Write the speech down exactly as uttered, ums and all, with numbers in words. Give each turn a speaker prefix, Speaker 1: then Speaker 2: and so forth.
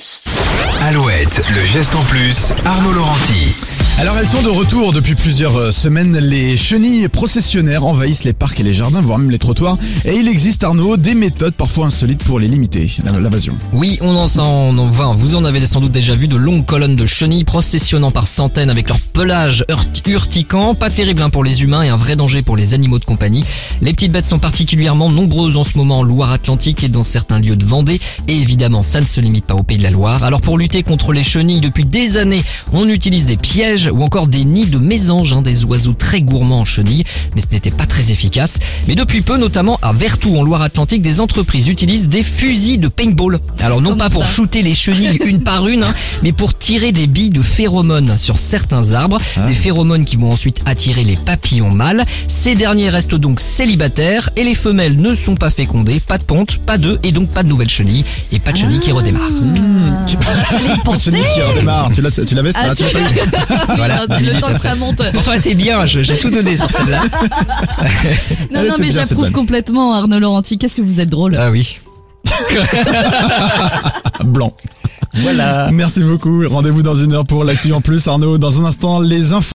Speaker 1: geste.
Speaker 2: Alouette, le geste en plus, Arnaud Laurenti.
Speaker 3: Alors elles sont de retour depuis plusieurs semaines. Les chenilles processionnaires envahissent les parcs et les jardins, voire même les trottoirs. Et il existe, Arnaud, des méthodes parfois insolites pour les limiter, l'invasion.
Speaker 4: Oui, on en, on en voit, vous en avez sans doute déjà vu de longues colonnes de chenilles processionnant par centaines avec leur pelage urticant. Pas terrible hein, pour les humains et un vrai danger pour les animaux de compagnie. Les petites bêtes sont particulièrement nombreuses en ce moment en Loire-Atlantique et dans certains lieux de Vendée. Et évidemment, ça ne se limite pas au Pays de la Loire. Alors pour lutter contre les chenilles, depuis des années, on utilise des pièges ou encore des nids de mésanges, hein, des oiseaux très gourmands en chenilles, mais ce n'était pas très efficace. Mais depuis peu, notamment à Vertou en Loire-Atlantique, des entreprises utilisent des fusils de paintball. Alors non pas pour shooter les chenilles une par une, hein, mais pour tirer des billes de phéromones sur certains arbres, ah. des phéromones qui vont ensuite attirer les papillons mâles. Ces derniers restent donc célibataires et les femelles ne sont pas fécondées, pas de ponte, pas d'œufs et donc pas de nouvelles chenilles et pas de chenilles ah. qui redémarrent.
Speaker 3: Mmh. Pas de chenilles qui redémarrent. Tu l'as, tu l'avais ça ah, tu
Speaker 5: l'as voilà. Le temps que ça monte.
Speaker 4: Pourtant, c'est bien, j'ai tout donné sur celle-là.
Speaker 5: non, non, mais j'approuve complètement, Arnaud Laurenti. Qu'est-ce que vous êtes drôle.
Speaker 4: Ah oui.
Speaker 3: Blanc.
Speaker 4: Voilà.
Speaker 3: Merci beaucoup. Rendez-vous dans une heure pour l'actu en plus, Arnaud. Dans un instant, les infos.